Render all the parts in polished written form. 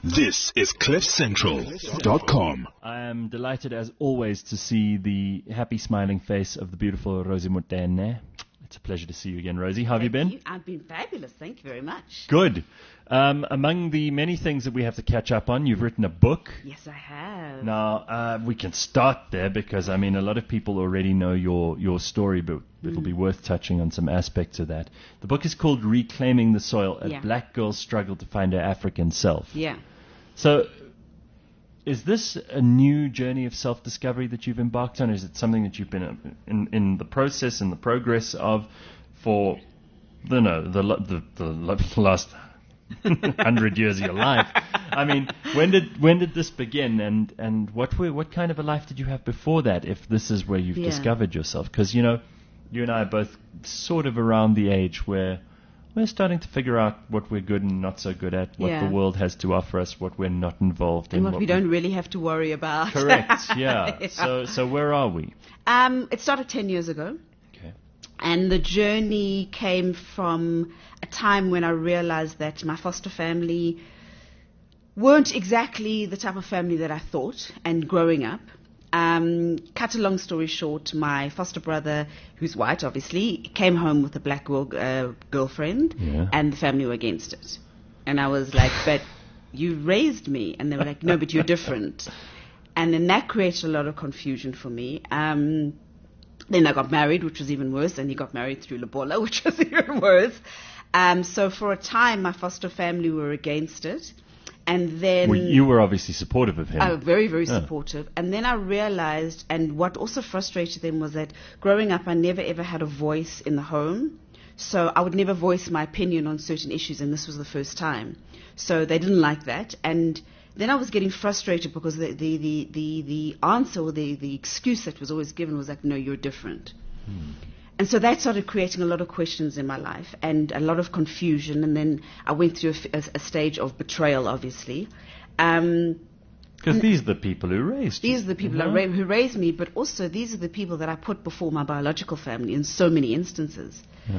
This is CliffCentral.com. I am delighted as always to see the happy smiling face of the beautiful Rosie Motene. It's a pleasure to see you again, Rosie. How have you been? I've been fabulous. Thank you very much. Good. Among the many things that we have to catch up on, you've written a book. Yes, I have. Now, we can start there because, I mean, a lot of people already know your story, but it'll be worth touching on some aspects of that. The book is called Reclaiming the Soil, A Black Girl's Struggle to Find Her African Self. Yeah. So, is this a new journey of self-discovery that you've embarked on? Or is it something that you've been in the process and the progress of for, the last 100 years of your life? I mean, when did this begin, and what kind of a life did you have before that? If this is where you've discovered yourself, because you and I are both sort of around the age where we're starting to figure out what we're good and not so good at, what the world has to offer us, what we're not involved in. And what we don't really have to worry about. Correct, yeah. So where are we? It started 10 years ago. Okay. And the journey came from a time when I realized that my foster family weren't exactly the type of family that I thought, and growing up. Cut a long story short, my foster brother, who's white obviously, came home with a black girlfriend, and the family were against it. And I was like, but you raised me. And they were like, no, but you're different. And then that created a lot of confusion for me. Then I got married, which was even worse, and he got married through Lobola, which was even worse. So for a time, my foster family were against it. And then you were obviously supportive of him. Very, very supportive. And then I realized, and what also frustrated them was that growing up, I never ever had a voice in the home. So I would never voice my opinion on certain issues, and this was the first time. So they didn't like that. And then I was getting frustrated because the answer or the excuse that was always given was like, no, you're different. And so that started creating a lot of questions in my life and a lot of confusion. And then I went through a stage of betrayal, obviously. Because these are the people who raised you. These are the people who raised me, but also these are the people that I put before my biological family in so many instances.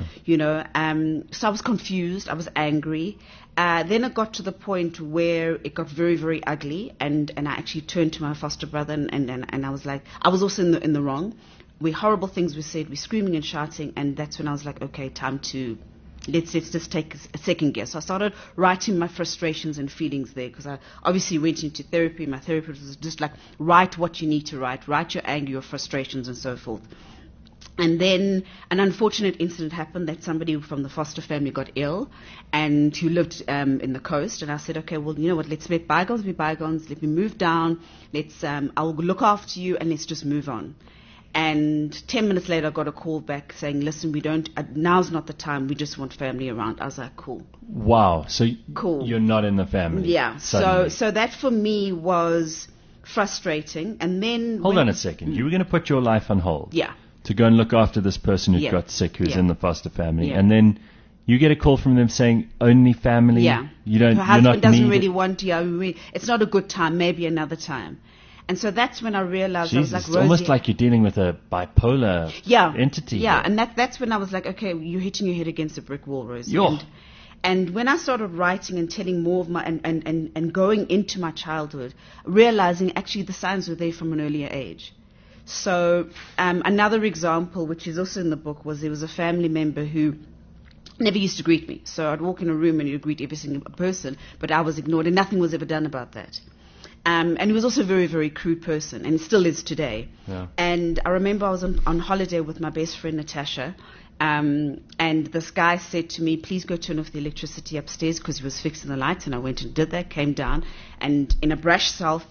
Yeah. So I was confused. I was angry. Then it got to the point where it got very, very ugly. And I actually turned to my foster brother and I was like, I was also in the wrong. Horrible things were said, we're screaming and shouting, and that's when I was like, okay, time to, let's just take a second gear. So I started writing my frustrations and feelings there, because I obviously went into therapy. My therapist was just like, write what you need to write your anger, your frustrations, and so forth. And then an unfortunate incident happened that somebody from the foster family got ill and who lived in the coast. And I said, okay, well, you know what, let's let bygones be bygones. Let me move down. I'll look after you and let's just move on. And 10 minutes later, I got a call back saying, listen, now's not the time. We just want family around. I was like, cool. Wow. So cool. You're not in the family. Yeah. So that for me was frustrating. And then... Hold on a second. You were going to put your life on hold. Yeah. To go and look after this person who got sick, who's in the foster family. Yeah. And then you get a call from them saying, only family? Yeah. Her husband doesn't really want you. It's not a good time. Maybe another time. And so that's when I realized, Jesus, I was like, it's Rosie, almost like you're dealing with a bipolar entity. Yeah, here. and that's when I was like, okay, you're hitting your head against a brick wall, Rosie. Yeah. And when I started writing and telling more of my, and going into my childhood, realizing actually the signs were there from an earlier age. So another example, which is also in the book, was there was a family member who never used to greet me. So I'd walk in a room and he'd greet every single person, but I was ignored and nothing was ever done about that. And he was also a very, very crude person, and still is today. Yeah. And I remember I was on holiday with my best friend, Natasha, and this guy said to me, please go turn off the electricity upstairs, because he was fixing the lights. And I went and did that, came down, and in a brash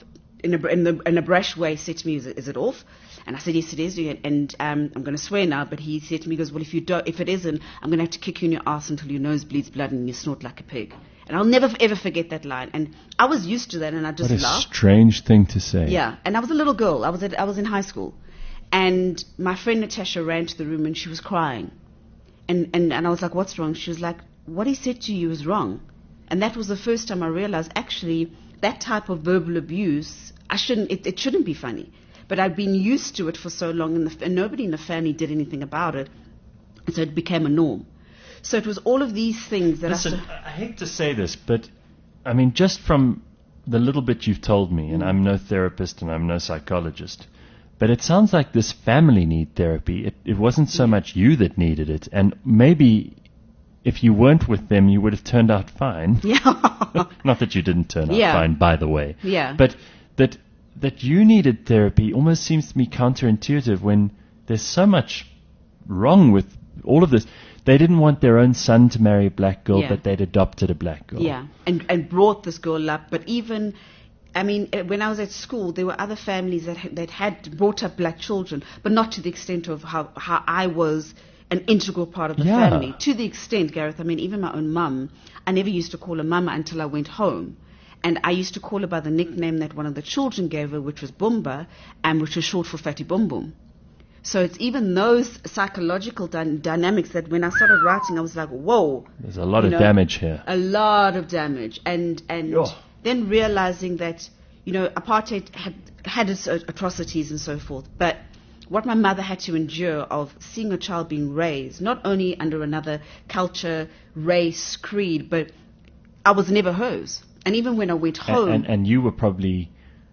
way said to me, is it off? And I said, yes, it is. And I'm going to swear now, but he said to me, he goes, well, if it isn't, I'm going to have to kick you in your ass until your nose bleeds blood and you snort like a pig. And I'll never, ever forget that line. And I was used to that, and I just laughed. What a strange thing to say. Yeah, and I was a little girl. I was in high school. And my friend Natasha ran to the room, and she was crying. And I was like, what's wrong? She was like, what he said to you is wrong. And that was the first time I realized, actually, that type of verbal abuse, it shouldn't be funny. But I'd been used to it for so long, and nobody in the family did anything about it. And so it became a norm. So it was all of these things that I hate to say this, but I mean, just from the little bit you've told me, and I'm no therapist and I'm no psychologist, but it sounds like this family need therapy. It wasn't so much you that needed it, and maybe if you weren't with them, you would have turned out fine. Yeah. Not that you didn't turn out Yeah. fine, by the way. Yeah. But that you needed therapy almost seems to me counterintuitive when there's so much wrong with all of this. They didn't want their own son to marry a black girl, Yeah. but they'd adopted a black girl. Yeah, and brought this girl up. But even, I mean, when I was at school, there were other families that had brought up black children, but not to the extent of how I was an integral part of the Yeah. family. To the extent, Gareth, I mean, even my own mum, I never used to call her mama until I went home. And I used to call her by the nickname that one of the children gave her, which was Bumba, and which was short for Fatty Bum Bum. So it's even those psychological dynamics that when I started writing, I was like, whoa. There's a lot You of know, damage here. A lot of damage. And Yeah. then realizing that, apartheid had its atrocities and so forth. But what my mother had to endure of seeing a child being raised, not only under another culture, race, creed, but I was never hers. And even when I went home... And you were probably...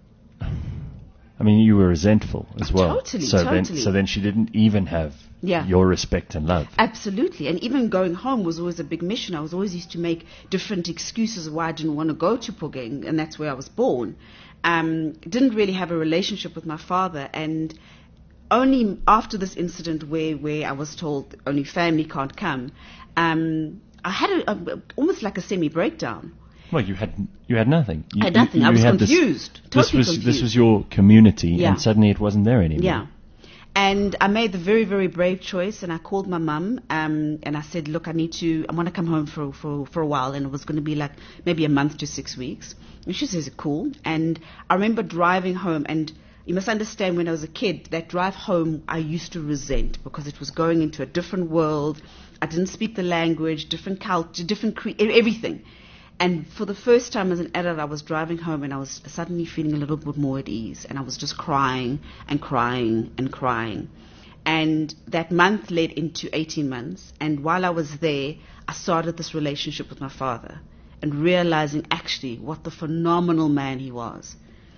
I mean, you were resentful as well. Totally, so totally. Then she didn't even have Yeah. your respect and love. Absolutely. And even going home was always a big mission. I was always used to make different excuses why I didn't want to go to Pugeng, and that's where I was born. Didn't really have a relationship with my father, and only after this incident where I was told only family can't come, I had almost like a semi-breakdown. Well, you had nothing. I had nothing. I was had this- confused. Totally confused. This was your community, Yeah. and suddenly it wasn't there anymore. Yeah. And I made the very, very brave choice, and I called my mum, and I said, look, I want to come home for a while, and it was going to be like maybe a month to 6 weeks. And she says, cool. And I remember driving home, and you must understand, when I was a kid, that drive home I used to resent, because it was going into a different world. I didn't speak the language, different culture, different everything. And for the first time as an adult, I was driving home and I was suddenly feeling a little bit more at ease. And I was just crying and crying and crying. And that month led into 18 months. And while I was there, I started this relationship with my father and realizing actually what the phenomenal man he was.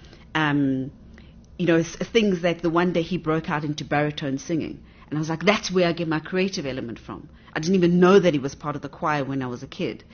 Things that the one day he broke out into baritone singing. And I was like, that's where I get my creative element from. I didn't even know that he was part of the choir when I was a kid.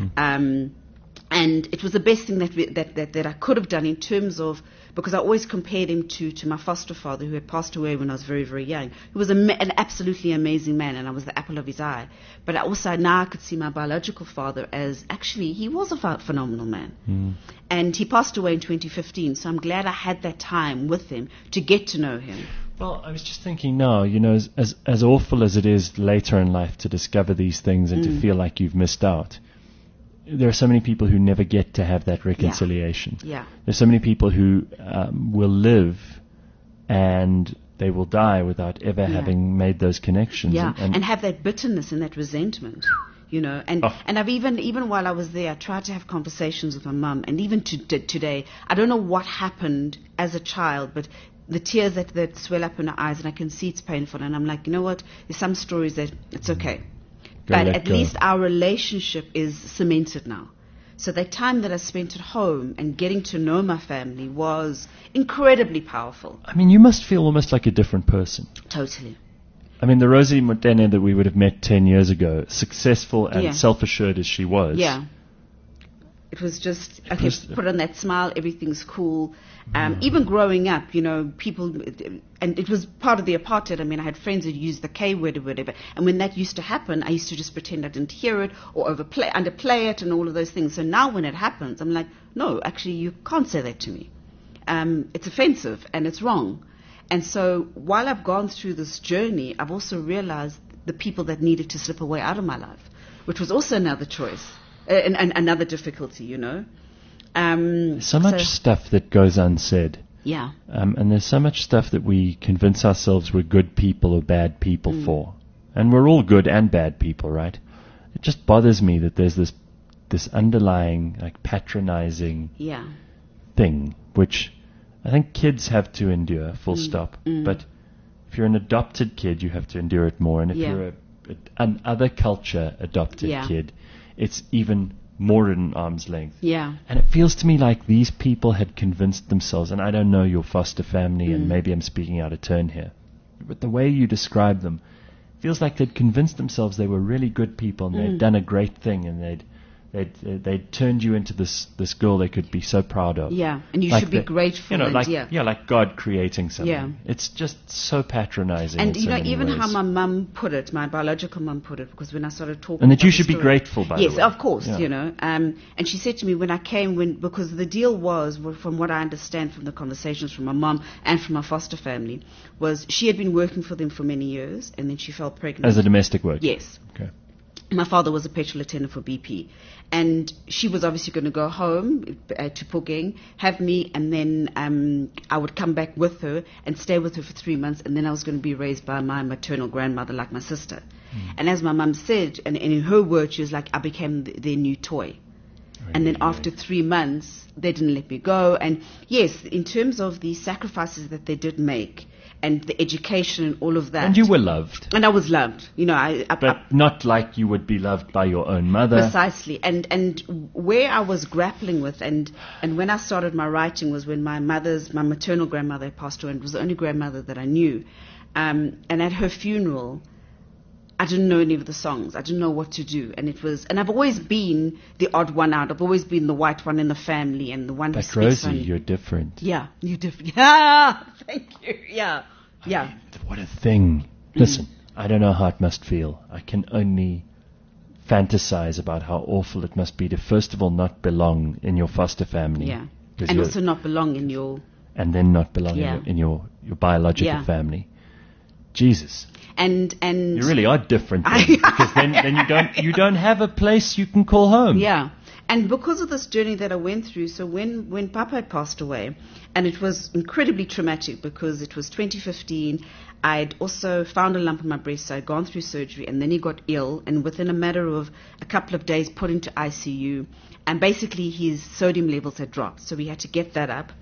And it was the best thing that I could have done in terms of, because I always compared him to my foster father, who had passed away when I was very, very young. He was an absolutely amazing man, and I was the apple of his eye. But also now I could see my biological father as actually, he was a phenomenal man. And he passed away in 2015, so I'm glad I had that time with him to get to know him. Well, I was just thinking now, as awful as it is later in life to discover these things and to feel like you've missed out, there are so many people who never get to have that reconciliation. Yeah. There's so many people who will live and they will die without ever having made those connections. Yeah, and have that bitterness and that resentment. And I've even while I was there, I tried to have conversations with my mum, and even today, I don't know what happened as a child, but the tears that swell up in her eyes, and I can see it's painful, and I'm like, you know what, there's some stories that it's okay. But at least our relationship is cemented now. So that time that I spent at home and getting to know my family was incredibly powerful. I mean, you must feel almost like a different person. Totally. I mean, the Rosie Motene that we would have met 10 years ago, successful and self-assured as she was. Yeah. It was just, I could put on that smile, everything's cool. Even growing up, people, and it was part of the apartheid. I mean, I had friends who used the K word or whatever. And when that used to happen, I used to just pretend I didn't hear it or underplay it and all of those things. So now when it happens, I'm like, no, actually, you can't say that to me. It's offensive and it's wrong. And so while I've gone through this journey, I've also realized the people that needed to slip away out of my life, which was also another choice. And another difficulty, So much stuff that goes unsaid. Yeah. And there's so much stuff that we convince ourselves we're good people or bad people for. And we're all good and bad people, right? It just bothers me that there's this underlying, like, patronizing thing, which I think kids have to endure, full stop. But if you're an adopted kid, you have to endure it more. And if you're an other culture adopted kid, it's even more at an arm's length. Yeah. And it feels to me like these people had convinced themselves, and I don't know your foster family, and maybe I'm speaking out of turn here, but the way you describe them feels like they'd convinced themselves they were really good people, and they'd done a great thing, and they'd turned you into this girl they could be so proud of. Yeah, and you Like should be the- grateful. You know, and like God creating something. Yeah. It's just so patronizing. And in you so know, many even ways. how my mum put it, my biological mum put it, because when I started talking, And that about you the should be story- grateful, by yes, the way. of course, Yeah. you know. And she said to me when I came, because the deal was, from what I understand from the conversations from my mum and from my foster family, was she had been working for them for many years, and then she fell pregnant. As a domestic worker. Yes. Okay. My father was a petrol attendant for BP, and she was obviously going to go home to Pugeng, have me, and then I would come back with her and stay with her for 3 months, and then I was going to be raised by my maternal grandmother, like my sister. And as my mum said, and in her words, she was like, I became their new toy. And then after 3 months, they didn't let me go. And yes, in terms of the sacrifices that they did make, and the education and all of that. And you were loved. And I was loved. You know, I But not like you would be loved by your own mother. Precisely. And where I was grappling with, and when I started my writing was when my maternal grandmother passed away, and it was the only grandmother that I knew. And at her funeral, I didn't know any of the songs. I didn't know what to do. And I've always been the odd one out. I've always been the white one in the family and the one who But speaks Rosie, funny. you're different. Yeah, you're different. Yeah, thank you. Yeah, yeah. What a thing. Listen, I don't know how it must feel. I can only fantasize about how awful it must be to, first of all, not belong in your foster family. Yeah. 'Cause And you're- also not belong in your... and then not belong Yeah. in your biological Yeah. family. Jesus. And You really are different then, because then you don't have a place you can call home. Yeah. And because of this journey that I went through, so when Papa had passed away, and it was incredibly traumatic because it was 2015, I'd also found a lump in my breast, so I'd gone through surgery, and then he got ill, and within a matter of a couple of days put into ICU, and basically his sodium levels had dropped, so we had to get that up.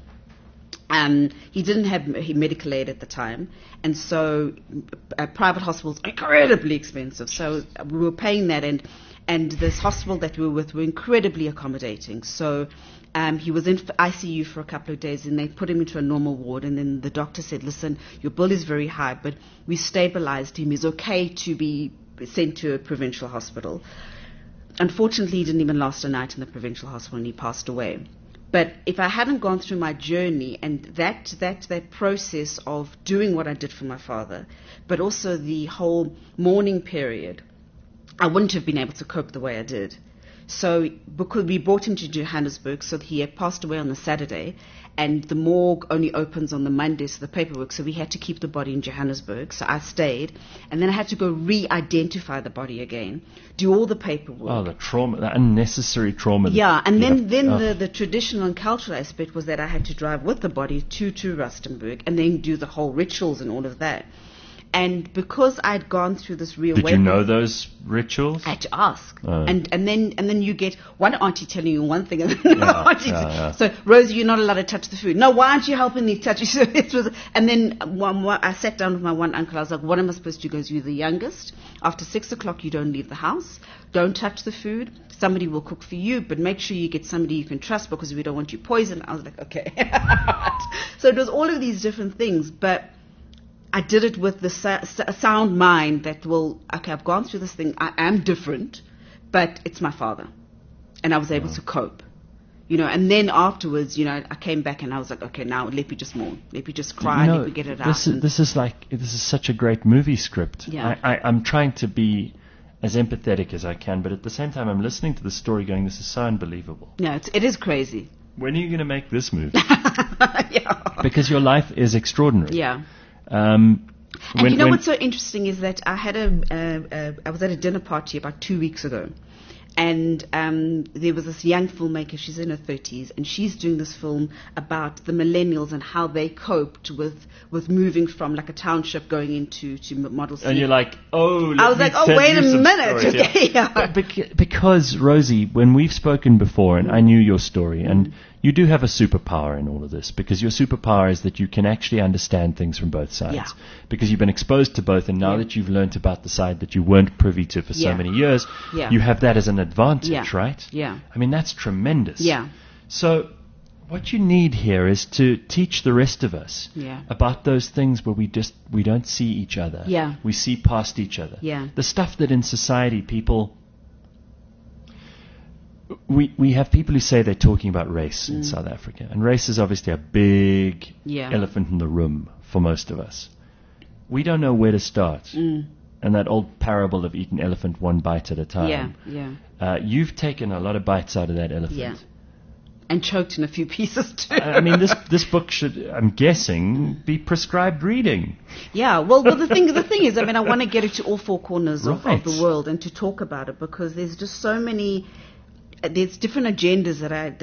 He didn't have medical aid at the time, and so private hospitals are incredibly expensive. So we were paying that, and this hospital that we were with were incredibly accommodating. So he was in ICU for a couple of days, and they put him into a normal ward. And then the doctor said, "Listen, your bill is very high, but we stabilized him. He's okay to be sent to a provincial hospital." Unfortunately, he didn't even last a night in the provincial hospital, and he passed away. But if I hadn't gone through my journey and that process of doing what I did for my father, but also the whole mourning period, I wouldn't have been able to cope the way I did. So because we brought him to Johannesburg, so he had passed away on the Saturday, and the morgue only opens on the Monday, so the paperwork, so we had to keep the body in Johannesburg. So I stayed, and then I had to go re-identify the body again, do all the paperwork. Oh, the trauma, the unnecessary trauma. Yeah, and then Oh. the traditional and cultural aspect was that I had to drive with the body to Rustenburg and then do the whole rituals and all of that. And because I'd gone through this real Did you know those rituals? I had to ask. Oh. And then you get one auntie telling you one thing and then another auntie. yeah. So, Rosie, you're not allowed to touch the food. No, why aren't you helping me touch it? So it was, and then I sat down with my one uncle. I was like, what am I supposed to do? He goes, you're the youngest. After 6 o'clock, you don't leave the house. Don't touch the food. Somebody will cook for you, but make sure you get somebody you can trust because we don't want you poisoned. I was like, okay. So it was all of these different things, but I did it with the sound mind that, well, okay, I've gone through this thing. I am different, but it's my father. And I was able to cope, you know. And then afterwards, you know, I came back and I was like, okay, now let me just mourn. Let me just cry. Let me get it out. This is such a great movie script. Yeah. I'm trying to be as empathetic as I can, but at the same time, I'm listening to the story going, this is so unbelievable. Yeah, it is crazy. When are you going to make this movie? Yeah. Because your life is extraordinary. Yeah. And you know what's so interesting is that I had I was at a dinner party about 2 weeks ago, and there was this young filmmaker. She's in her 30s, and she's doing this film about the millennials and how they coped with moving from like a township going into Model C. And you're like, oh, I was like, oh, wait a minute. Okay, yeah. Because, Rosie, when we've spoken before, and I knew your story, and you do have a superpower in all of this, because your superpower is that you can actually understand things from both sides. Yeah. Because you've been exposed to both, and now Yeah. that you've learned about the side that you weren't privy to for so Yeah. many years, Yeah. you have that as an advantage, Yeah. right? Yeah. I mean, that's tremendous. Yeah. So what you need here is to teach the rest of us Yeah. about those things where we don't see each other. Yeah. We see past each other. Yeah. The stuff that in society people... We have people who say they're talking about race in South Africa. And race is obviously a big Yeah. elephant in the room for most of us. We don't know where to start. And that old parable of eat an elephant one bite at a time. Yeah. You've taken a lot of bites out of that elephant. Yeah. And choked in a few pieces too. I mean, this book should, I'm guessing, be prescribed reading. Yeah, well, the thing is, I mean, I want to get it to all four corners of Right. the world and to talk about it, because there's just so many. There's different agendas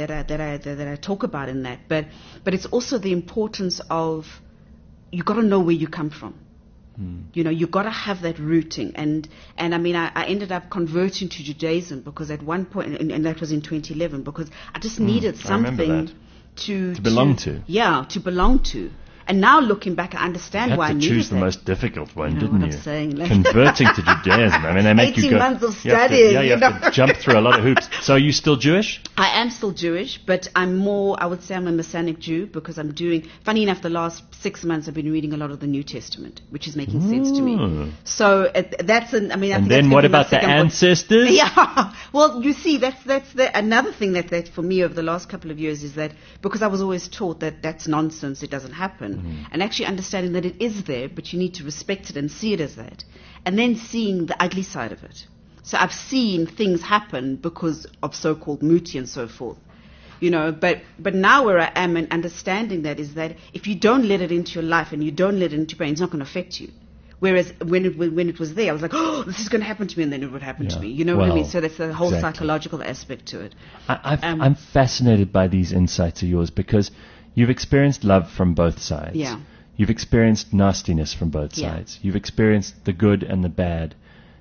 that I talk about in that, but it's also the importance of, you got to know where you come from. You know, you got to have that rooting, and I mean, I ended up converting to Judaism because at one point, and that was in 2011, because I just needed I remember something that. to belong to. Yeah, to belong to. And now looking back, I understand You why I had to needed choose the that. most difficult one, You know didn't what you? I'm saying, like- Converting to Judaism. I mean, they make you 18 go. months of you have to- studying, yeah, you you have to know. jump through a lot of hoops. So are you still Jewish? I am still Jewish, but I'm more, I would say I'm a Messianic Jew, because I'm doing, funny enough, the last 6 months I've been reading a lot of the New Testament, which is making sense to me. So that's, I mean, I think And that's then what gonna be my about the second book. ancestors? Yeah. Well, you see, that's another thing that for me over the last couple of years is that, because I was always taught that that's nonsense, it doesn't happen, and actually understanding that it is there, but you need to respect it and see it as that, and then seeing the ugly side of it. So I've seen things happen because of so-called muti and so forth, you know. But now where I am and understanding that is that if you don't let it into your life and you don't let it into your brain, it's not going to affect you. Whereas when it was there, I was like, oh, this is going to happen to me, and then it would happen to Yeah. me. You know what I mean? Well, So that's the whole exactly. psychological aspect to it. I'm fascinated by these insights of yours, because you've experienced love from both sides. Yeah. You've experienced nastiness from both Yeah. sides. You've experienced the good and the bad.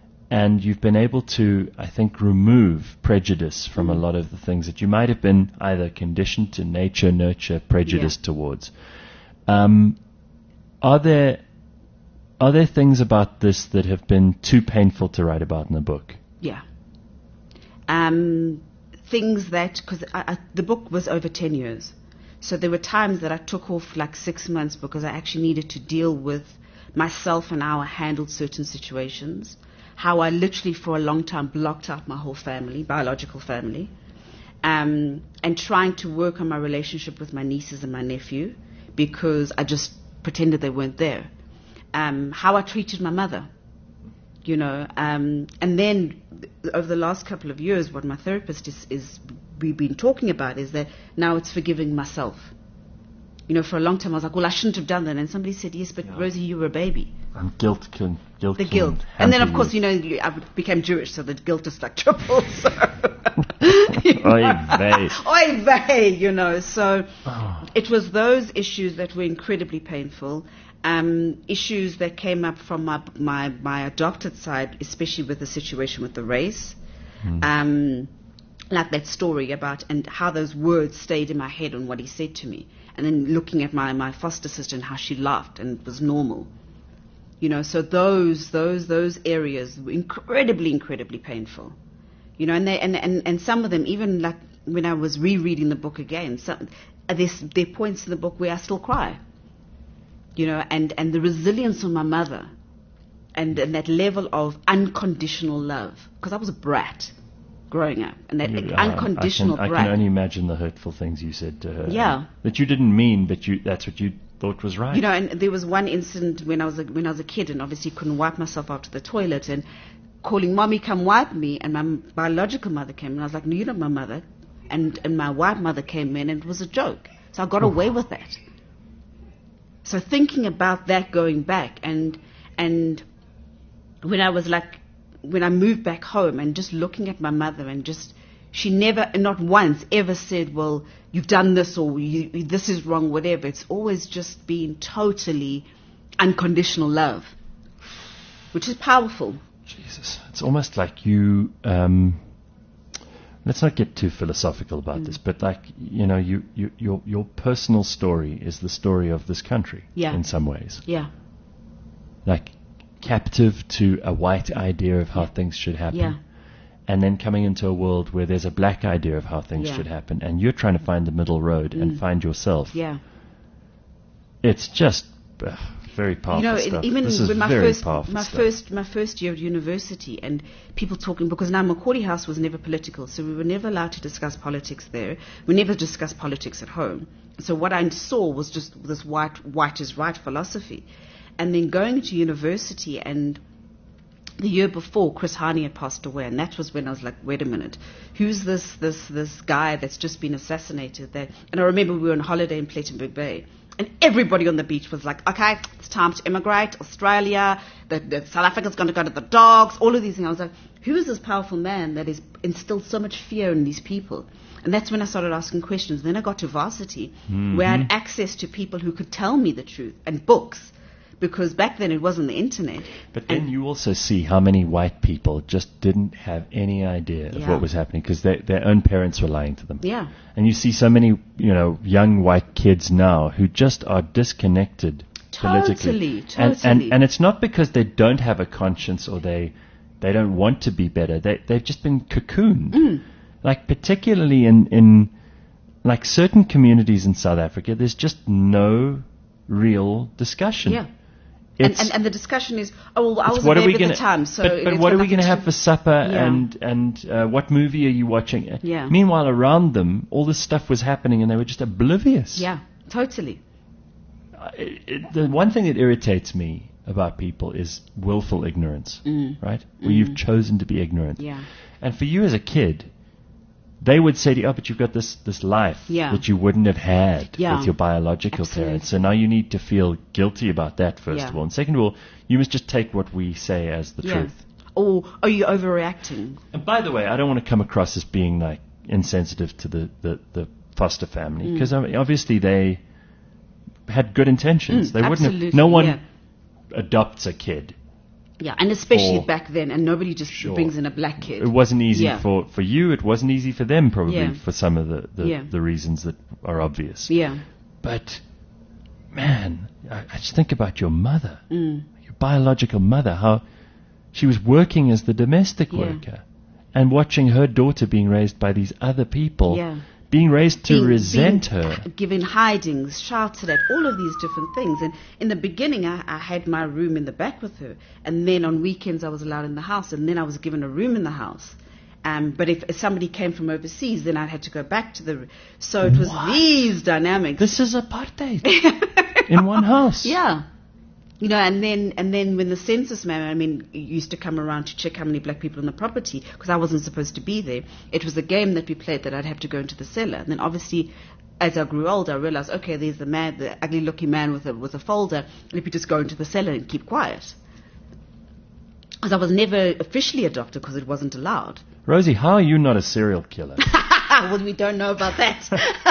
And you've been able to, I think, remove prejudice from a lot of the things that you might have been either conditioned to nurture prejudice towards. Are there things about this that have been too painful to write about in the book? Yeah. Things that, because the book was over 10 years. So there were times that I took off like 6 months because I actually needed to deal with myself and how I handled certain situations. How I literally for a long time blocked out my whole family, biological family. And trying to work on my relationship with my nieces and my nephew because I just pretended they weren't there. How I treated my mother. You know, and then over the last couple of years, what my therapist is we've been talking about is that now it's forgiving myself. You know, for a long time I was like, well, I shouldn't have done that. And somebody said, yes, but Rosie, you were a baby. And guilt. The guilt. And then, of course, you know, I became Jewish, so the guilt is like triple. So. Oy vey. Oy vey, you know. So it was those issues that were incredibly painful. Issues that came up from my adopted side, especially with the situation with the race. Like that story about and how those words stayed in my head and what he said to me. And then looking at my foster sister and how she laughed and it was normal. You know, so those areas were incredibly painful. You know, and some of them, even like when I was rereading the book again, there are points in the book where I still cry. You know, and the resilience of my mother and that level of unconditional love. Because I was a brat growing up. And that unconditional brat. I can only imagine the hurtful things you said to her. Yeah. That you didn't mean, but that's what you thought was right. You know, and there was one incident when I was a kid and obviously couldn't wipe myself after the toilet and calling, Mommy, come wipe me. And my biological mother came and I was like, no, you're not my mother. And my white mother came in and it was a joke. So I got away with that. So thinking about that going back and when I moved back home and just looking at my mother and just, she never, not once ever said, well, you've done this or this is wrong, whatever. It's always just been totally unconditional love, which is powerful. Jesus. It's almost like you let's not get too philosophical about this, but like, your personal story is the story of this country in some ways. Yeah. Like captive to a white idea of how things should happen. Yeah. And then coming into a world where there's a black idea of how things should happen, and you're trying to find the middle road and find yourself. Yeah. It's just very powerful stuff. Even this is with my very first, powerful my stuff. my first year of university, and people talking, because now Macaulay House was never political, so we were never allowed to discuss politics there. We never discussed politics at home. So what I saw was just this white is right philosophy. And then going to university, and the year before, Chris Hani had passed away, and that was when I was like, wait a minute, who's this guy that's just been assassinated there? And I remember we were on holiday in Plettenberg Bay, and everybody on the beach was like, okay, it's time to immigrate, Australia, the South Africa's going to go to the dogs, all of these things. I was like, who is this powerful man that has instilled so much fear in these people? And that's when I started asking questions. Then I got to varsity, where I had access to people who could tell me the truth, and books. Because back then it wasn't the internet. But then you also see how many white people just didn't have any idea of what was happening because their own parents were lying to them. Yeah. And you see so many, young white kids now who just are disconnected politically. Totally. And it's not because they don't have a conscience or they don't want to be better. They've just been cocooned. Like particularly in like certain communities in South Africa, there's just no real discussion. Yeah. And the discussion is, I was what there are we at gonna, the time. So but what are we going to have for supper? Yeah. And what movie are you watching? Yeah. Meanwhile, around them, all this stuff was happening, and they were just oblivious. Yeah, totally. The one thing that irritates me about people is willful ignorance, right? Where you've chosen to be ignorant. Yeah. And for you as a kid, they would say to you, but you've got this life that you wouldn't have had with your biological parents. So now you need to feel guilty about that, first of all. And second of all, you must just take what we say as the truth. Or are you overreacting? And by the way, I don't want to come across as being like insensitive to the foster family, because obviously they had good intentions. They wouldn't have, no one adopts a kid. Yeah, and especially back then, and nobody just brings in a black kid. It wasn't easy for you. It wasn't easy for them, probably, for some of the reasons that are obvious. Yeah. But, man, I just think about your mother, your biological mother, how she was working as the domestic worker and watching her daughter being raised by these other people, being raised to resent her. Given hidings, shouted at, all of these different things. And in the beginning, I had my room in the back with her. And then on weekends, I was allowed in the house. And then I was given a room in the house. But if somebody came from overseas, then I had to go back to the room. So it was these dynamics. This is apartheid in one house. Yeah. And then when the census man, used to come around to check how many black people on the property, because I wasn't supposed to be there. It was a game that we played that I'd have to go into the cellar. And then obviously, as I grew older, I realized, okay, there's the ugly-looking man with a folder. Let me just go into the cellar and keep quiet. Because I was never officially adopted because it wasn't allowed. Rosie, how are you not a serial killer? Well, we don't know about that.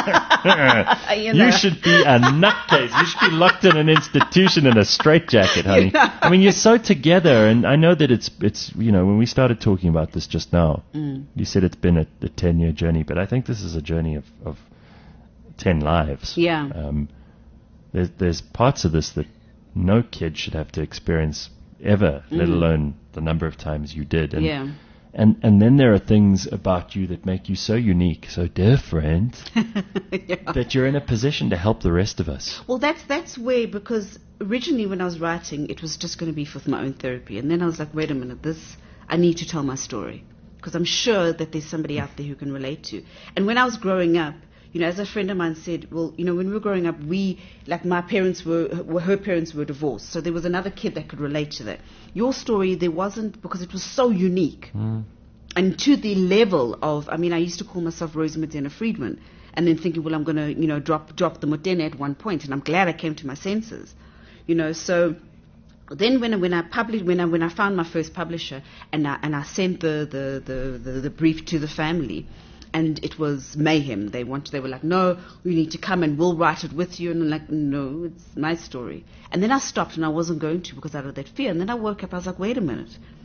You should be a nutcase. You should be locked in an institution in a straitjacket, honey. You're so together, and I know that it's when we started talking about this just now, you said it's been a 10-year journey, but I think this is a journey of 10 lives. Yeah. There's parts of this that no kid should have to experience ever, let alone the number of times you did. And then there are things about you that make you so unique, so different, that you're in a position to help the rest of us. Well, that's where, because originally when I was writing, it was just going to be for my own therapy. And then I was like, wait a minute, I need to tell my story. Because I'm sure that there's somebody out there who can relate to. And when I was growing up, as a friend of mine said, well, when we were growing up, my parents her parents were divorced. So there was another kid that could relate to that. Your story, there wasn't, because it was so unique. And to the level of, I used to call myself Rosie Modena Friedman. And then thinking, well, I'm going to, drop the Modena at one point. And I'm glad I came to my senses. So then when I found my first publisher and I sent the brief to the family, and it was mayhem. They were like, no, you need to come and we'll write it with you. And I'm like, no, it's my story. And then I stopped and I wasn't going to because out of that fear. And then I woke up, I was like, wait a minute.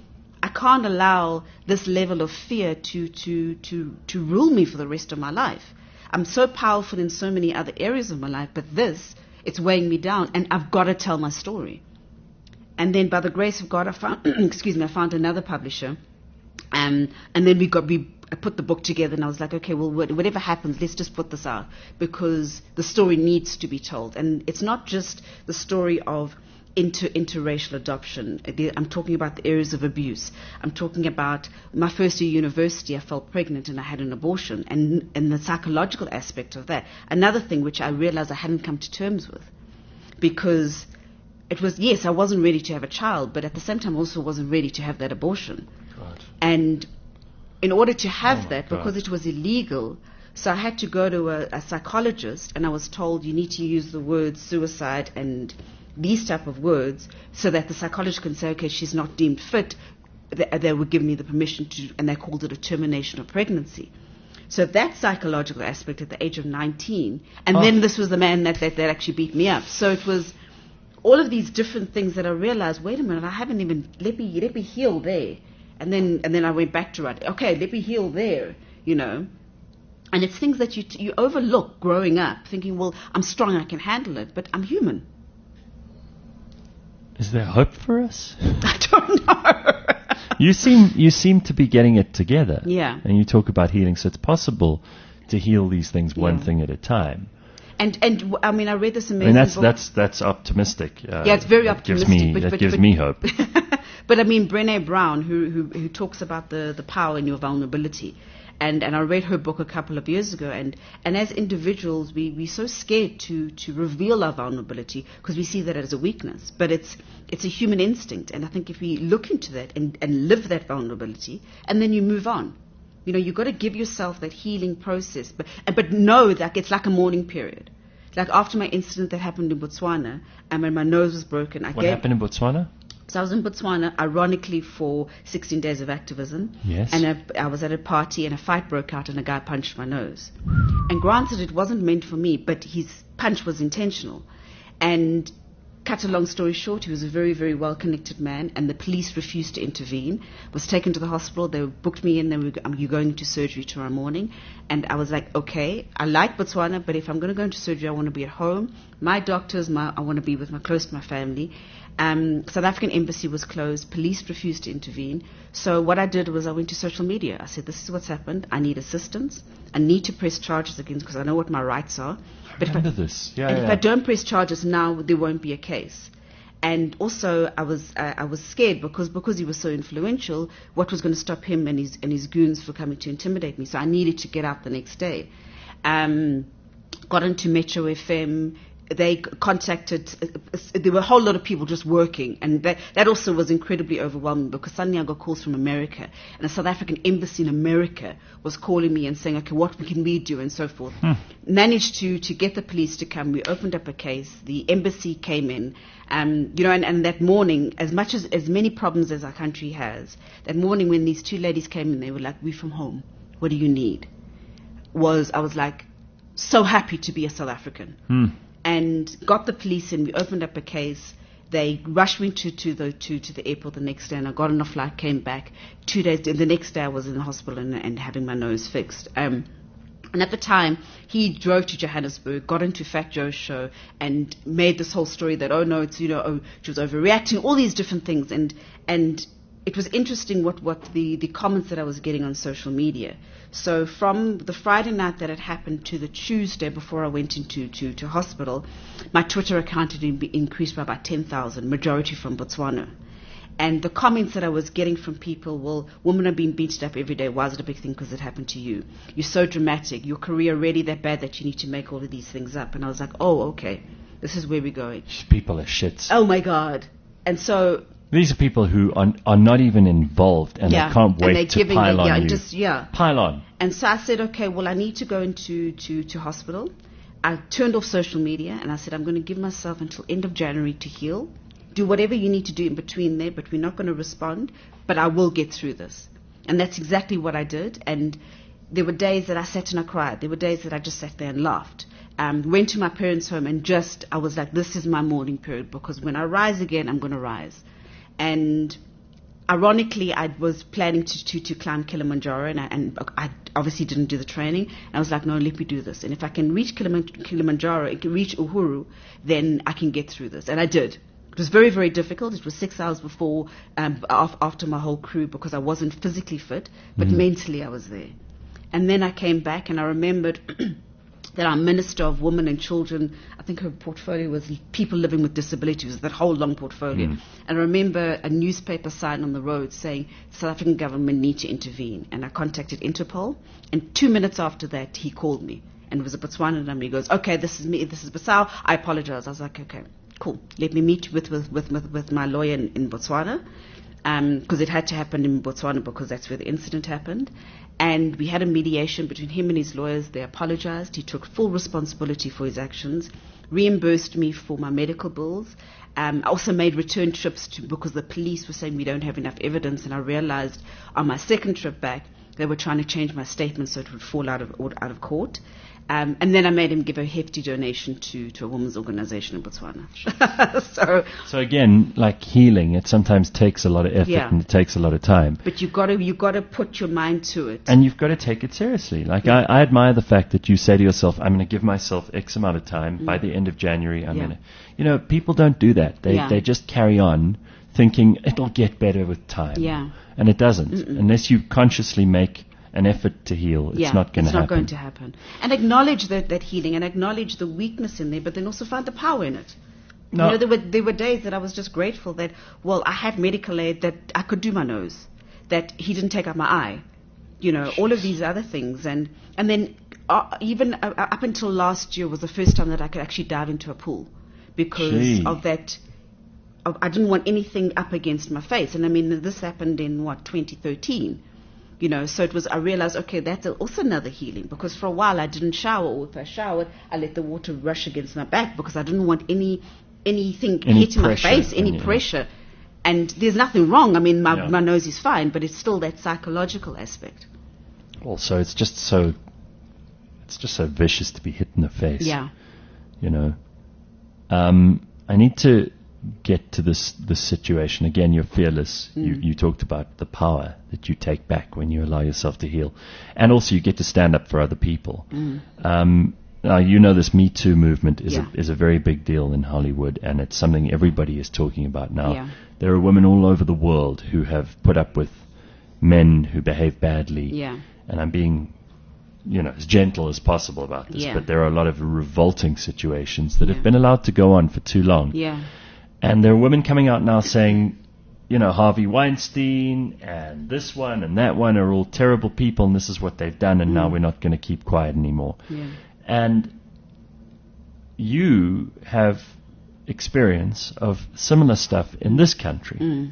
I can't allow this level of fear to rule me for the rest of my life. I'm so powerful in so many other areas of my life, but it's weighing me down, and I've got to tell my story. And then by the grace of God, I found another publisher, and then I put the book together, and I was like, okay, well, whatever happens, let's just put this out, because the story needs to be told. And it's not just the story of interracial adoption. I'm talking about the areas of abuse. I'm talking about my first year university, I fell pregnant and I had an abortion, and the psychological aspect of that. Another thing which I realized I hadn't come to terms with, because it was, yes, I wasn't ready to have a child, but at the same time also wasn't ready to have that abortion. God. And in order to have that, because it was illegal, so I had to go to a psychologist, and I was told you need to use the words suicide and these type of words so that the psychologist can say, okay, she's not deemed fit. They would give me the permission to, and they called it a termination of pregnancy. So that psychological aspect at the age of 19, and then this was the man that actually beat me up. So it was all of these different things that I realized, wait a minute, I haven't even, let me heal there. And then I went back to write, okay, let me heal there, you know. And it's things that you overlook growing up, thinking, well, I'm strong, I can handle it, but I'm human. Is there hope for us? I don't know. You seem to be getting it together. Yeah. And you talk about healing, so it's possible to heal these things one thing at a time. And I mean, I read this amazing book. That's optimistic. Yeah, it's very optimistic. That gives me hope. But I mean, Brené Brown, who talks about the power in your vulnerability. And I read her book a couple of years ago, and as individuals, we're so scared to reveal our vulnerability because we see that as a weakness. But it's a human instinct, and I think if we look into that and live that vulnerability, and then you move on. You know, you've got to give yourself that healing process, but know that it's like a mourning period. Like after my incident that happened in Botswana, and when my nose was broken, What happened in Botswana? So I was in Botswana, ironically, for 16 days of activism. Yes. And I was at a party, and a fight broke out, and a guy punched my nose. And granted, it wasn't meant for me, but his punch was intentional. And cut a long story short, he was a very, very well-connected man, and the police refused to intervene. Was taken to the hospital. They booked me in. You're going into surgery tomorrow morning. And I was like, okay, I like Botswana, but if I'm going to go into surgery, I want to be at home. My doctors, I want to be close to my family. South African embassy was closed. Police refused to intervene. So what I did was I went to social media. I said, this is what's happened. I need assistance. I need to press charges against, because I know what my rights are. But Remember this. Yeah, if I don't press charges now, there won't be a case. And also, I was scared because he was so influential. What was going to stop him and his goons from coming to intimidate me? So I needed to get out the next day. Got into Metro FM. They contacted, there were a whole lot of people just working, and that also was incredibly overwhelming, because suddenly I got calls from America, and a South African embassy in America was calling me and saying, okay, what can we do, and so forth. Managed to get the police to come. We opened up a case. The embassy came in, and that morning, as many problems as our country has, that morning when these two ladies came in, they were like, we're from home. What do you need? I was like, so happy to be a South African. And got the police in. We opened up a case. They rushed me to the airport the next day, and I got on a flight, came back. 2 days. The next day, I was in the hospital and having my nose fixed. And at the time, he drove to Johannesburg, got into Fat Joe's show, and made this whole story that she was overreacting, all these different things, and it was interesting what the comments that I was getting on social media. So from the Friday night that it happened to the Tuesday before I went into hospital, my Twitter account had increased by about 10,000, majority from Botswana. And the comments that I was getting from people, well, women are being beaten up every day. Why is it a big thing? Because it happened to you. You're so dramatic. Your career really that bad that you need to make all of these things up. And I was like, oh, okay. This is where we're going. People are shits. Oh, my God. And so... These are people who are not even involved, and they can't wait to pile on you. Pile on. And so I said, okay, well, I need to go into hospital. I turned off social media, and I said, I'm going to give myself until end of January to heal. Do whatever you need to do in between there, but we're not going to respond. But I will get through this. And that's exactly what I did. And there were days that I sat and I cried. There were days that I just sat there and laughed. Went to my parents' home, and I was like, this is my mourning period, because when I rise again, I'm going to rise. And ironically, I was planning to climb Kilimanjaro, and I obviously didn't do the training. And I was like, no, let me do this. And if I can reach Kilimanjaro, I can reach Uhuru, then I can get through this. And I did. It was very, very difficult. It was 6 hours before, after my whole crew, because I wasn't physically fit, but mentally I was there. And then I came back, and I remembered that our Minister of Women and Children, I think her portfolio was people living with disabilities, that whole long portfolio. And I remember a newspaper sign on the road saying, the South African government need to intervene. And I contacted Interpol, and 2 minutes after that, he called me. And it was a Botswana number. He goes, okay, this is me, this is Basau, I apologize. I was like, okay, cool. Let me meet with my lawyer in Botswana, because it had to happen in Botswana because that's where the incident happened. And we had a mediation between him and his lawyers. They apologized. He took full responsibility for his actions, reimbursed me for my medical bills. I also made return trips because the police were saying we don't have enough evidence. And I realized on my second trip back, they were trying to change my statement so it would fall out of court. And then I made him give a hefty donation to a women's organization in Botswana. So again, like healing, it sometimes takes a lot of effort and it takes a lot of time. But you got to put your mind to it, and you've got to take it seriously. Like I admire the fact that you say to yourself, "I'm going to give myself X amount of time by the end of January. I'm going to." You know, people don't do that. They just carry on thinking it'll get better with time. Yeah. And it doesn't unless you consciously make an effort to heal. It's not going to happen. It's not going to happen. And acknowledge that healing, and acknowledge the weakness in there, but then also find the power in it. No. You know, there were days that I was just grateful that, well, I had medical aid, that I could do my nose, that he didn't take out my eye, you know, all of these other things. And then even up until last year was the first time that I could actually dive into a pool because of that. I didn't want anything up against my face. And I mean, this happened in 2013. You know, so I realized, okay, that's also another healing, because for a while I didn't shower, or if I showered, I let the water rush against my back because I didn't want anything hitting my face, any pressure. And there's nothing wrong. I mean, my nose is fine, but it's still that psychological aspect. Also, it's just so vicious to be hit in the face. Yeah. You know, I need to get to this situation again. You're fearless. You talked about the power that you take back when you allow yourself to heal, and also you get to stand up for other people. Now, you know, this Me Too movement is a very big deal in Hollywood, and it's something everybody is talking about now. There are women all over the world who have put up with men who behave badly, and I'm being, you know, as gentle as possible about this, but there are a lot of revolting situations that have been allowed to go on for too long. And there are women coming out now saying, you know, Harvey Weinstein and this one and that one are all terrible people, and this is what they've done, and now we're not going to keep quiet anymore. And you have experience of similar stuff in this country.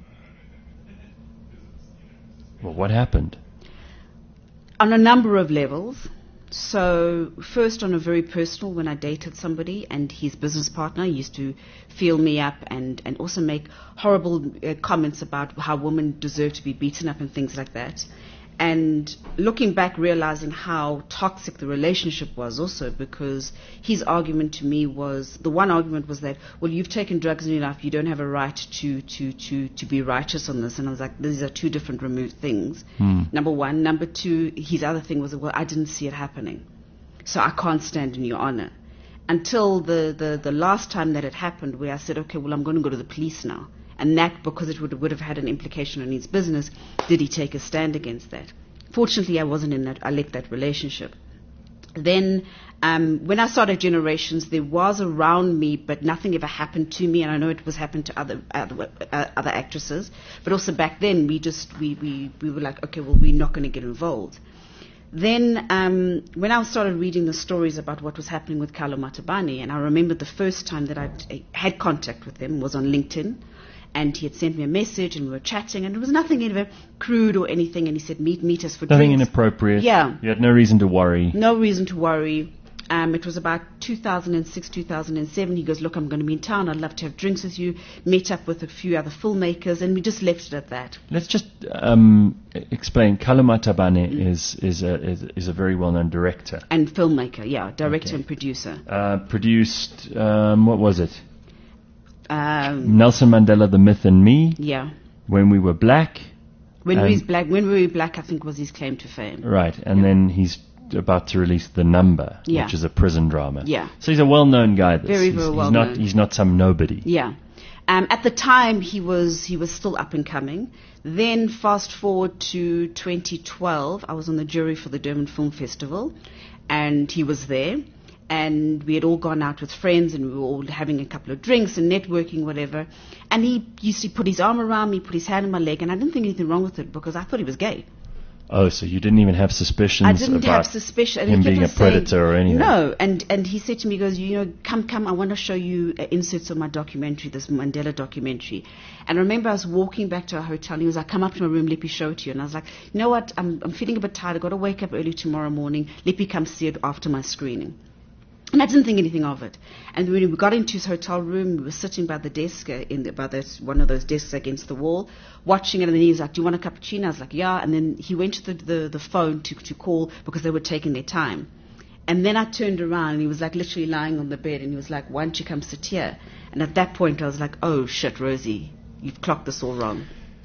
Well, what happened? On a number of levels. So first, on a very personal, when I dated somebody and his business partner used to feel me up and also make horrible comments about how women deserve to be beaten up and things like that. And looking back, realizing how toxic the relationship was also, because his argument to me was, the one argument was that, well, you've taken drugs in your life, you don't have a right to be righteous on this. And I was like, these are two different removed things. Number one. Number two, his other thing was, well, I didn't see it happening, so I can't stand in your honor. Until the last time that it happened, where I said, okay, well, I'm going to go to the police now. And that, because it would have had an implication on his business, did he take a stand against that? Fortunately, I wasn't in that. I left that relationship. Then, when I started Generations, there was around me, but nothing ever happened to me. And I know it was happened to other actresses. But also back then, we were like, okay, well, we're not going to get involved. Then, when I started reading the stories about what was happening with Carlo Matabane, and I remember the first time that I had contact with him was on LinkedIn. And he had sent me a message, and we were chatting, and it was nothing either crude or anything. And he said, meet us for nothing drinks. Inappropriate. Yeah. You had no reason to worry. No reason to worry. It was about 2006, 2007. He goes, look, I'm going to be in town. I'd love to have drinks with you. Met up with a few other filmmakers, and we just left it at that. Let's just explain. Carlo Matabane is a very well-known director. And filmmaker, director and producer. Produced, what was it? Nelson Mandela, The Myth and Me. Yeah. When We Were Black. When We Were Black, I think, was his claim to fame. Right, and then he's about to release The Number, Yeah. which is a prison drama. Yeah. So he's a well-known guy. Very well known. He's not some nobody. Yeah. At the time, he was still up and coming. Then fast forward to 2012, I was on the jury for the Durban Film Festival, and he was there. And we had all gone out with friends, and we were all having a couple of drinks and networking, whatever. And he used to put his arm around me, put his hand on my leg, and I didn't think anything wrong with it because I thought he was gay. Oh, so you didn't even have suspicions I didn't about have suspicion. And him he kept being a on saying, predator or anything? No, and he said to me, he goes, come, I want to show you inserts of my documentary, this Mandela documentary. And I remember I was walking back to our hotel, and he was like, come up to my room, let me show it to you. And I was like, you know what, I'm feeling a bit tired, I've got to wake up early tomorrow morning, let me come see it after my screening. And I didn't think anything of it. And when we got into his hotel room, we were sitting by the desk, one of those desks against the wall, watching it. And then he was like, do you want a cappuccino? I was like, yeah. And then he went to the phone to call because they were taking their time. And then I turned around, and he was like literally lying on the bed. And he was like, why don't you come sit here? And at that point, I was like, oh, shit, Rosie, you've clocked this all wrong.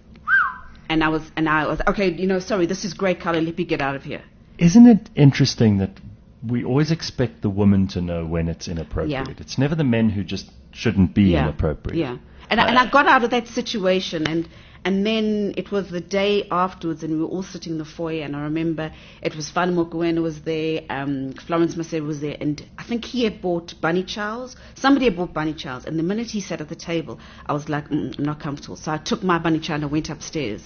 And I was okay, sorry, this is great color. Let me get out of here. Isn't it interesting that we always expect the woman to know when it's inappropriate? Yeah. It's never the men who just shouldn't be inappropriate. Yeah. And I got out of that situation, and then it was the day afterwards, and we were all sitting in the foyer, and I remember it was Van Mokoena was there, Florence Maseru was there, and I think he had bought bunny chows. Somebody had bought bunny chows, and the minute he sat at the table, I was like, I'm not comfortable. So I took my bunny chow and I went upstairs.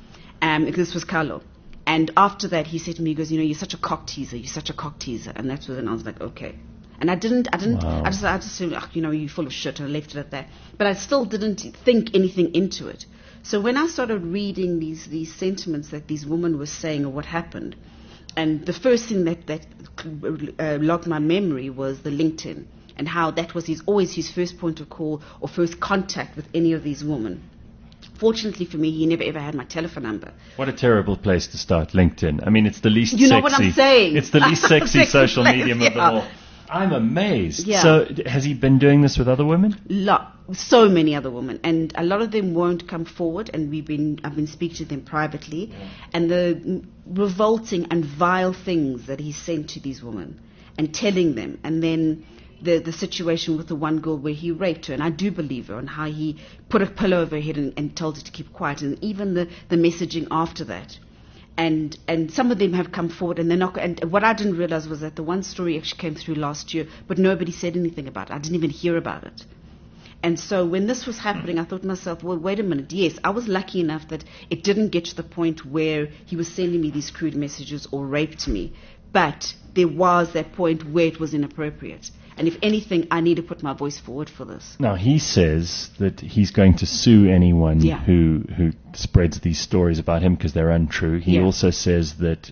This was Carlo. And after that, he said to me, he goes, you're such a cock teaser. You're such a cock teaser. And that's when I was like, okay. And I didn't, Wow. I just said, you're full of shit. And I left it at that. But I still didn't think anything into it. So when I started reading these sentiments that these women were saying or what happened, and the first thing that logged my memory was the LinkedIn, and how that was always his first point of call or first contact with any of these women. Fortunately for me, he never ever had my telephone number. What a terrible place to start, LinkedIn. I mean, it's the least You know sexy. what I'm saying? It's the least sexy Sexy social place, medium of them yeah. all. I'm amazed. Yeah. So has he been doing this with other women? So many other women, and a lot of them won't come forward, and I've been speaking to them privately, and the revolting and vile things that he sent to these women and telling them, and then the situation with the one girl where he raped her, and I do believe her, and how he put a pillow over her head and told her to keep quiet, and even the messaging after that. And some of them have come forward, and they're not. And what I didn't realize was that the one story actually came through last year, but nobody said anything about it. I didn't even hear about it. And so when this was happening, I thought to myself, well, wait a minute. Yes, I was lucky enough that it didn't get to the point where he was sending me these crude messages or raped me. But there was that point where it was inappropriate. And if anything, I need to put my voice forward for this. Now, he says that he's going to sue anyone who spreads these stories about him because they're untrue. He also says that,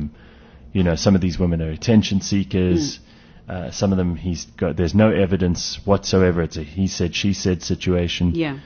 some of these women are attention seekers. Some of them there's no evidence whatsoever. It's a he said, she said situation. Yeah.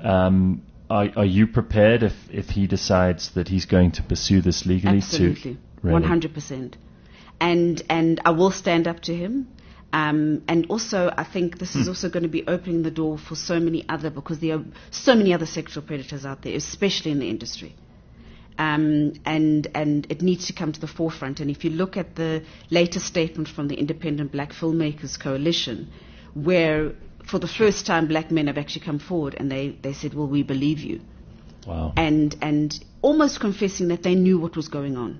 Are you prepared if he decides that he's going to pursue this legally? Absolutely. Really? 100%. And I will stand up to him. And also, I think this is also going to be opening the door for so many other, because there are so many other sexual predators out there, especially in the industry. And it needs to come to the forefront. And if you look at the latest statement from the Independent Black Filmmakers Coalition, where for the first time black men have actually come forward and they said, well, we believe you. Wow. And almost confessing that they knew what was going on.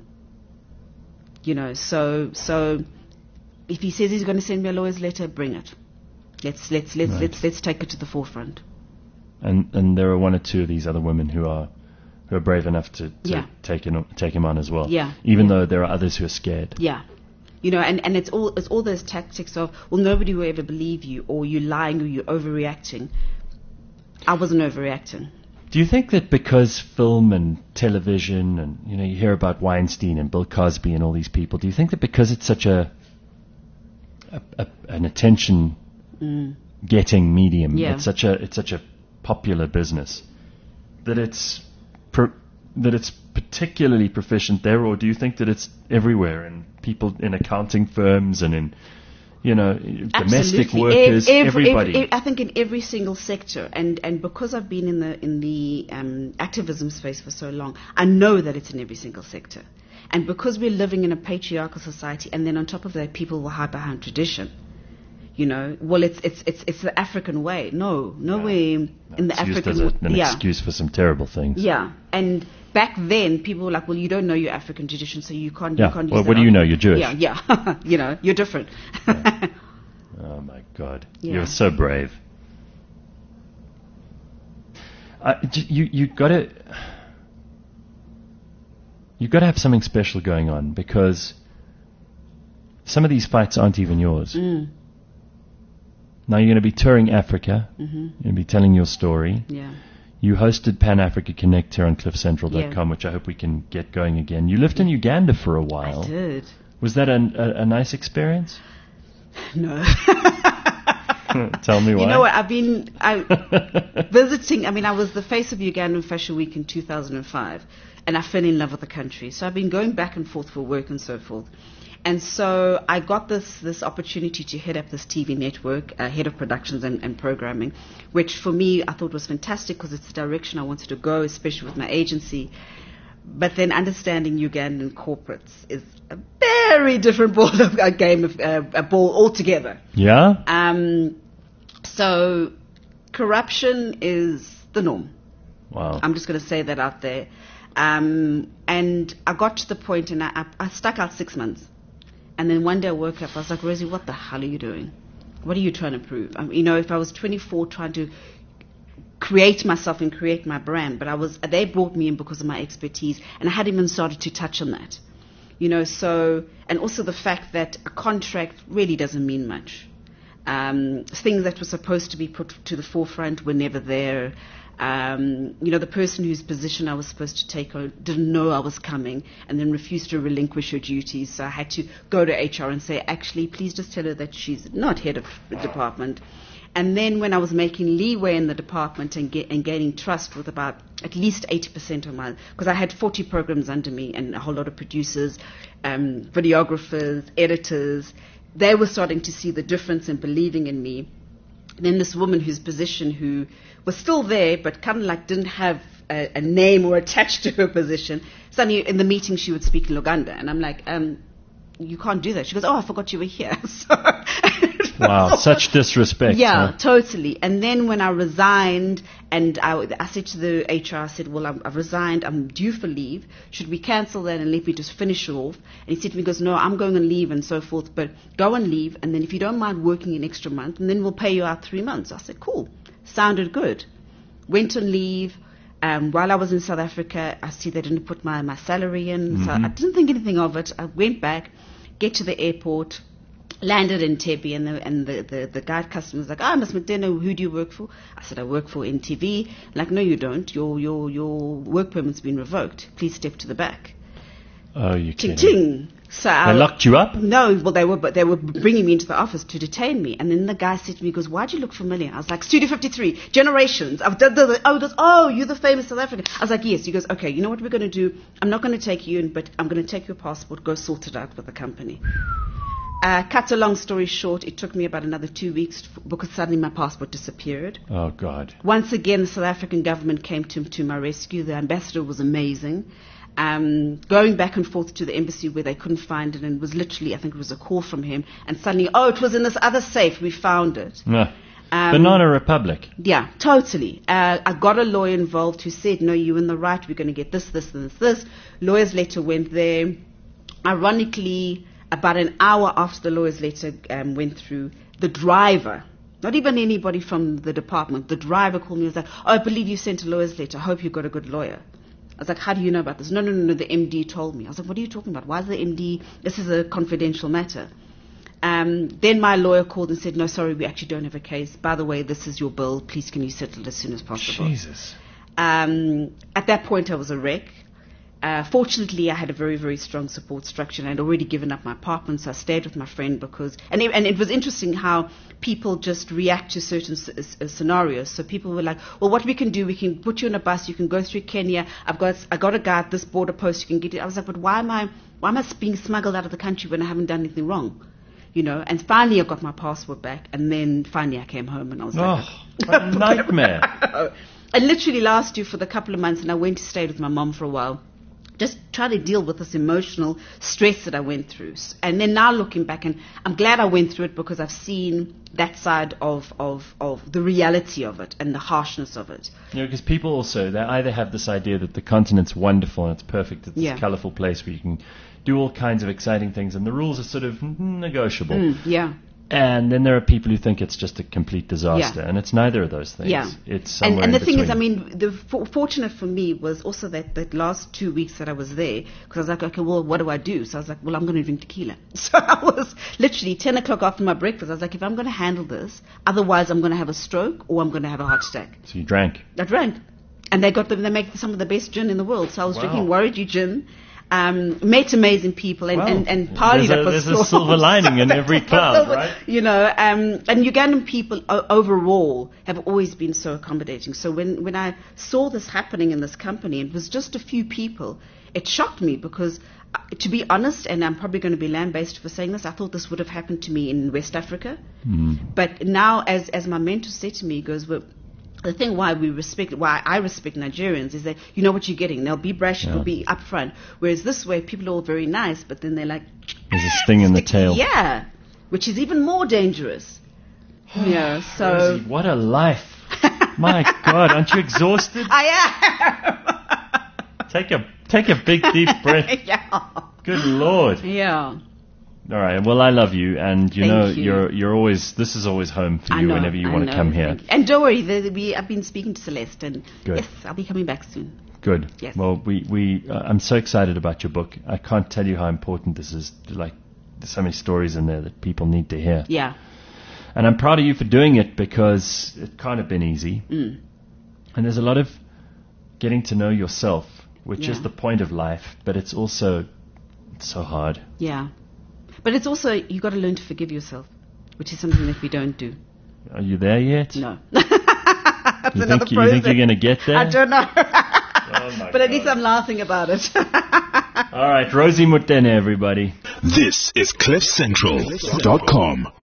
So if he says he's going to send me a lawyer's letter, bring it. Let's take it to the forefront. And there are one or two of these other women who are brave enough to take him on as well. Yeah. Even though there are others who are scared. Yeah. And it's all those tactics of, well, nobody will ever believe you, or you're lying, or you're overreacting. I wasn't overreacting. Do you think that because film and television and you hear about Weinstein and Bill Cosby and all these people, do you think that because it's such an attention getting medium, it's such a popular business, that it's particularly proficient there, or do you think that it's everywhere in people in accounting firms and in domestic Absolutely. workers, everybody. I think in every single sector, and because I've been in the activism space for so long, I know that it's in every single sector. And because we're living in a patriarchal society, and then on top of that, people will hide behind tradition. Well, it's the African way. No way in the African way. An excuse for some terrible things. Yeah, and back then people were like, well, you don't know your African tradition, so you can't. Yeah. You can't Well, use what that do you know? You're Jewish. Yeah. You're different. Yeah. Oh my God, Yeah. you're so brave. You got to have something special going on, because some of these fights aren't even yours. Now you're going to be touring Africa. Mm-hmm. You're going to be telling your story. Yeah. You hosted Pan Africa Connect here on cliffcentral.com, which I hope we can get going again. You lived in Uganda for a while. I did. Was that a nice experience? No. Tell me why. You know what? I've been visiting. I was the face of Ugandan Fashion Week in 2005, and I fell in love with the country. So I've been going back and forth for work and so forth. And so I got this opportunity to head up this TV network, head of productions and programming, which for me I thought was fantastic because it's the direction I wanted to go, especially with my agency. But then understanding Ugandan corporates is a very different ball altogether. Yeah? So corruption is the norm. Wow. I'm just going to say that out there. And I got to the point, and I stuck out 6 months. And then one day I woke up, I was like, Rosie, what the hell are you doing? What are you trying to prove? If I was 24 trying to create myself and create my brand, but they brought me in because of my expertise, and I hadn't even started to touch on that. And also the fact that a contract really doesn't mean much. Things that were supposed to be put to the forefront were never there. The person whose position I was supposed to take on didn't know I was coming and then refused to relinquish her duties. So I had to go to HR and say, actually, please just tell her that she's not head of the department. And then when I was making leeway in the department and gaining trust with about at least 80% of because I had 40 programs under me and a whole lot of producers, videographers, editors, they were starting to see the difference and believing in me. And then this woman whose position, who was still there but kind of like didn't have a name or attached to her position, suddenly in the meeting she would speak in Luganda. And I'm like, you can't do that. She goes, oh, I forgot you were here. Wow, such disrespect. Yeah, huh? Totally. And then when I resigned, and I said to the HR, I said, well, I've resigned. I'm due for leave. Should we cancel that and let me just finish it off? And he said to me, he goes, no, I'm going on leave and so forth, but go and leave, and then if you don't mind working an extra month, and then we'll pay you out 3 months. I said, cool. Sounded good. Went on leave. While I was in South Africa, I see they didn't put my salary in, so I didn't think anything of it. I went back, get to the airport, landed in Tebi, and the guide customer was like, Ms. McDonough, who do you work for? I said, I work for NTV. Like, no, you don't. Your work permit's been revoked. Please step to the back. Oh, you Ting kidding? ting. So They locked you up? No, well, they were bringing me into the office to detain me. And then the guy said to me, he goes, why'd you look familiar? I was like, Studio 53, Generations. I've done you're the famous South African. I was like, yes. He goes, okay, you know what we're going to do? I'm not going to take you in, but I'm going to take your passport, go sort it out with the company. Cut a long story short, it took me about another 2 weeks because suddenly my passport disappeared. Oh, God. Once again, the South African government came to my rescue. The ambassador was amazing. Going back and forth to the embassy where they couldn't find it, and it was literally, I think it was a call from him, and suddenly, it was in this other safe, we found it. Banana Republic. Yeah, totally. I got a lawyer involved who said, no, you're in the right, we're going to get this, and this. Lawyer's letter went there. Ironically, about an hour after the lawyer's letter went through, the driver, not even anybody from the department, the driver called me and was like, I believe you sent a lawyer's letter. I hope you got a good lawyer. I was like, how do you know about this? No, the MD told me. I was like, what are you talking about? Why is the MD? This is a confidential matter. Then my lawyer called and said, no, sorry, we actually don't have a case. By the way, this is your bill. Please, can you settle it as soon as possible? Jesus. At that point, I was a wreck. Fortunately, I had a very, very strong support structure, and I'd already given up my apartment, so I stayed with my friend because... And it was interesting how people just react to certain scenarios. So people were like, well, what we can do, we can put you on a bus, you can go through Kenya, I got a guy at this border post, you can get it. I was like, but why am I being smuggled out of the country when I haven't done anything wrong? and finally I got my passport back, and then finally I came home, and I was like, what a nightmare. I literally lasted for the couple of months, and I went to stay with my mom for a while, just try to deal with this emotional stress that I went through. And then now looking back, and I'm glad I went through it, because I've seen that side of the reality of it and the harshness of it. Because people also, they either have this idea that the continent's wonderful and it's perfect, it's Yeah. this colourful place where you can do all kinds of exciting things, and the rules are sort of negotiable. Yeah. And then there are people who think it's just a complete disaster, Yeah. and it's neither of those things. Yeah. It's somewhere And the in thing is, between. fortunate for me was also that last 2 weeks that I was there, because I was like, okay, well, what do I do? So I was like, well, I'm going to drink tequila. So I was literally 10 o'clock after my breakfast. I was like, if I'm going to handle this, otherwise I'm going to have a stroke or I'm going to have a heart attack. So you drank. I drank. And they make some of the best gin in the world. So I was Wow. drinking Warrior gin. Met amazing people and partied up. There's a silver lining in every cloud, right? And Ugandan people overall have always been so accommodating. So when I saw this happening in this company, it was just a few people, it shocked me, because to be honest, and I'm probably going to be land-based for saying this, I thought this would have happened to me in West Africa. But now, as my mentor said to me, he goes, well, the thing why I respect Nigerians is that you know what you're getting. They'll be brash, they'll be upfront. Whereas this way, people are all very nice, but then they're like, There's a sting in the tail. yeah, which is even more dangerous. So Rosie, what a life. My God, aren't you exhausted? I am. Take a big deep breath. Yeah. Good Lord. Yeah. All right. Well, I love you, and Thank you. you're always. This is always home for I you know, whenever you I want to know. come here. Thank you. And don't worry, I've been speaking to Celeste, and Good. yes, I'll be coming back soon. Good. Yes. Well, I'm so excited about your book. I can't tell you how important this is. Like, there's so many stories in there that people need to hear. Yeah. And I'm proud of you for doing it, because it can't have been easy. Mm. And there's a lot of getting to know yourself, which is Yeah. the point of life, but it's so hard. Yeah. But it's also, you got to learn to forgive yourself, which is something that we don't do. Are you there yet? No. You think you're going to get there? I don't know. Oh my But at least God. I'm laughing about it. All right, Rosie Mutene, everybody. This is CliffCentral.com.